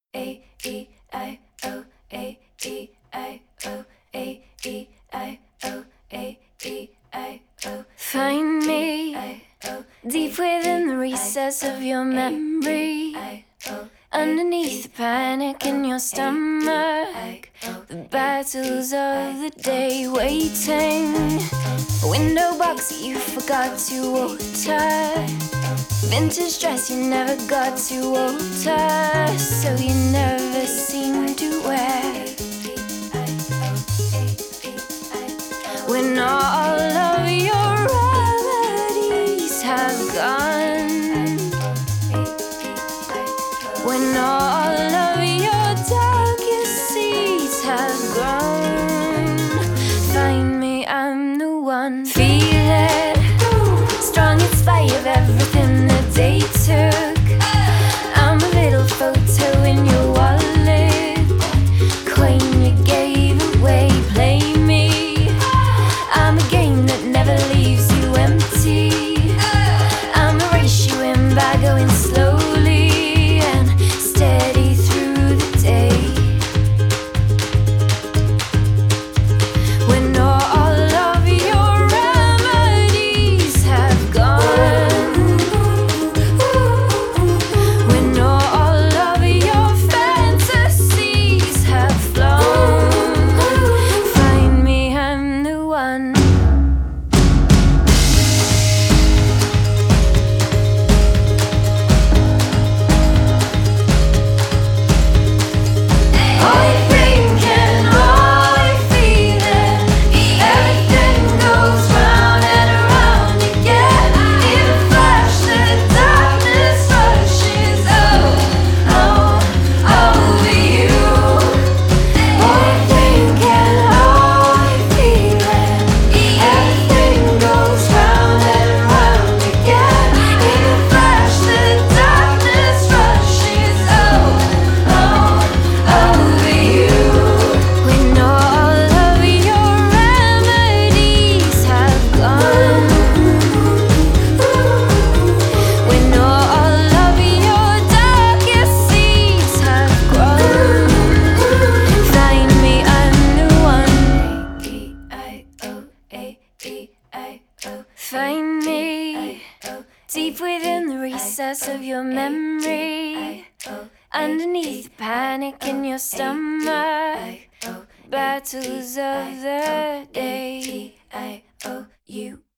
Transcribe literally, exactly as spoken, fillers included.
A E I O A E I O A E I O A E I O. Find me deep within the recess of your memory, underneath the panic in your stomach, the battles of the day waiting, a window box that you forgot to water, vintage dress you never got to alter, so you never seem to wear. When all of your remedies have gone, when all of your darkest seeds have grown, find me, I'm the one. Feel it, strong in spite of everything the day took. I'm a little photo in your wallet, coin you gave away. Play me, I'm a game that never leaves you empty. I'ma race you in by going slowly and steady through the day. When all of your remedies have gone, when all of your fantasies have flown, find me, I'm the one. All you think and all you feeling, everything goes round and around again. In a flash, the darkness rushes oh, oh, over you. All you think and all you feeling, everything goes round and around again. In a flash, the darkness rushes oh, oh, over you. When all of your remedies have gone, when all of your darkest seeds have grown, find me, I'm the one. A E I O A E I O. Find me deep within the recess of your memory, underneath the panic in your stomach, battles of the day. I O U